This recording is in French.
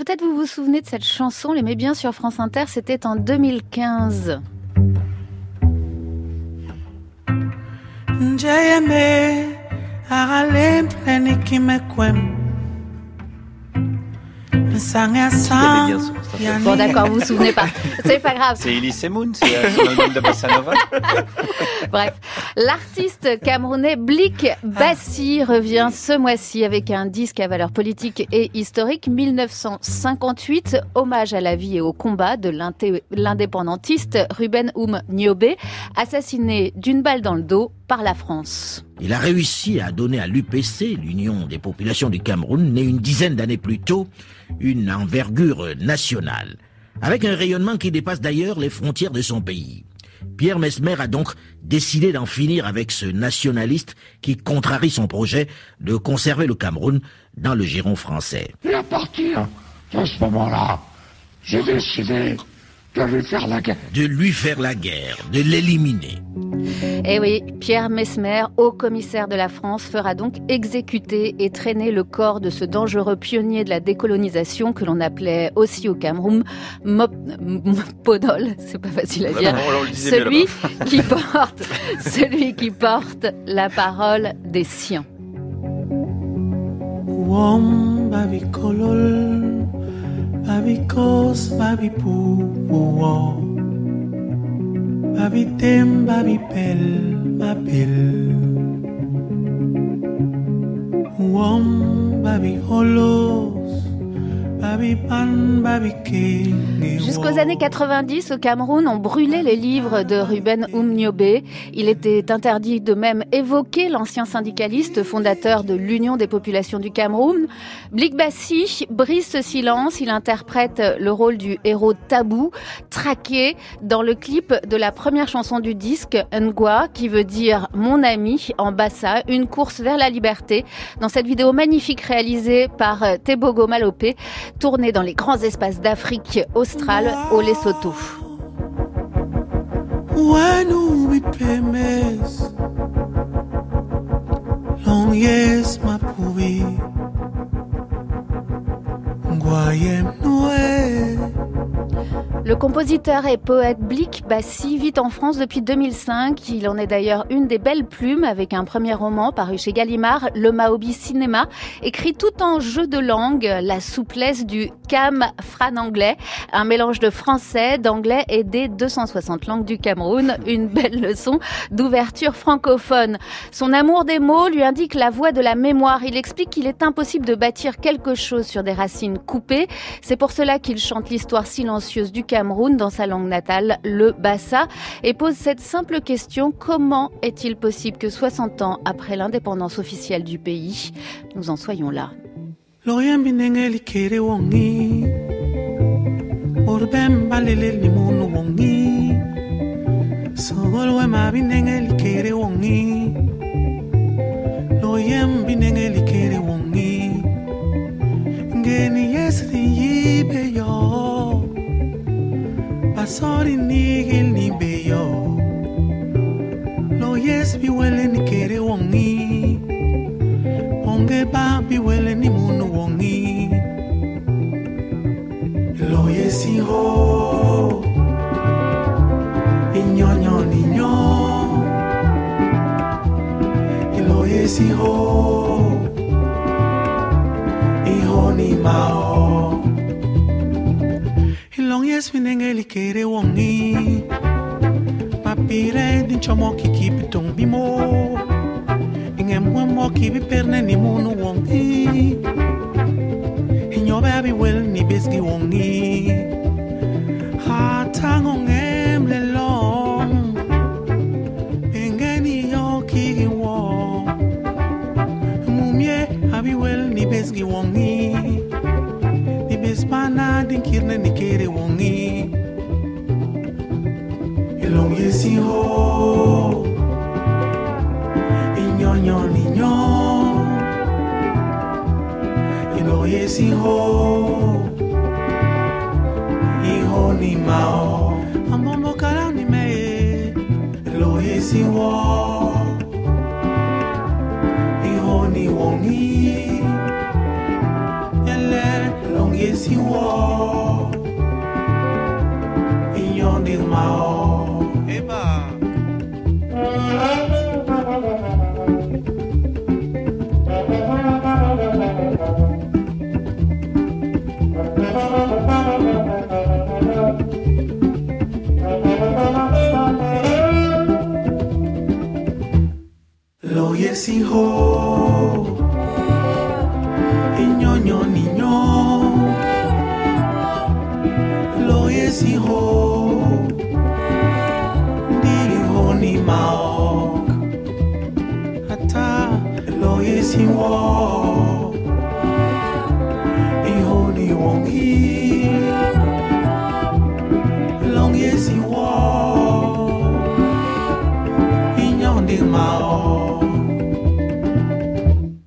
peut-être vous vous souvenez de cette chanson, on l'aimait bien sur France Inter, c'était en 2015. Bon d'accord, vous vous souvenez pas. C'est pas grave. C'est Elise Moon, c'est son album de Bossa Nova. Bref, l'artiste camerounais Blik Bassi revient ce mois-ci avec un disque à valeur politique et historique, 1958, hommage à la vie et au combat de l'indépendantiste Ruben Nyobé, assassiné d'une balle dans le dos par la France. Il a réussi à donner à l'UPC, l'Union des populations du Cameroun, née une dizaine d'années plus tôt, une envergure nationale, avec un rayonnement qui dépasse d'ailleurs les frontières de son pays. Pierre Messmer a donc décidé d'en finir avec ce nationaliste qui contrarie son projet de conserver le Cameroun dans le giron français. Et à partir de ce moment-là, j'ai décidé de lui faire la guerre. De lui faire la guerre, de l'éliminer. Eh oui, Pierre Messmer, haut commissaire de la France, fera donc exécuter et traîner le corps de ce dangereux pionnier de la décolonisation que l'on appelait aussi au Cameroun Podol, c'est pas facile à dire, celui qui porte la parole des siens. Babikos, babipou, babitem, babipel, babel. Babi holos, babipan, babike. Jusqu'aux années 90, au Cameroun, on brûlait les livres de Ruben Nyobé. Il était interdit de même évoquer l'ancien syndicaliste fondateur de l'Union des populations du Cameroun. Blik Bassi brise ce silence. Il interprète le rôle du héros tabou, traqué dans le clip de la première chanson du disque, Ngwa, qui veut dire « Mon ami » en bassa, une course vers la liberté. Dans cette vidéo magnifique réalisée par Tebogo Malopé, tournée dans les grands espaces d'Afrique australe au Lesotho. Le compositeur et poète Blik Bassi vit en France depuis 2005. Il en est d'ailleurs une des belles plumes avec un premier roman paru chez Gallimard, Le Maobi Cinéma, écrit tout en jeu de langue, la souplesse du cam-fran anglais, un mélange de français, d'anglais et des 260 langues du Cameroun, une belle leçon d'ouverture francophone. Son amour des mots lui indique la voie de la mémoire. Il explique qu'il est impossible de bâtir quelque chose sur des racines coupées. C'est pour cela qu'il chante l'histoire silencieuse du Cameroun dans sa langue natale, le bassa, et pose cette simple question: comment est-il possible que 60 ans après l'indépendance officielle du pays, nous en soyons là? Sorry nigel ni beyo lo yes bi wele ni kere wongi onge ba bi wele ni munu wongi lo yes ho inyonyo ninyo lo yes ho iho ni mao long yes winengeli kere wongi papire din chomo kikipi tong bimo ingem mo kibi perne ni munu wongi inyobe abi wel ni besgi wongi ha tango ngem le long engeni yo kigi wo mumye abi wel ni besgi wongi Espana din kirne ni kere wongi Ilong yesi ho Inyonyo ninyo Ilong yesi ho Iho ni mao Ambomo kala ni me Ilong yesi ho Iho ni wongi Yesi wo Inyoni mao Eba Lo yesi ho Iñoño niño Lo yesi ho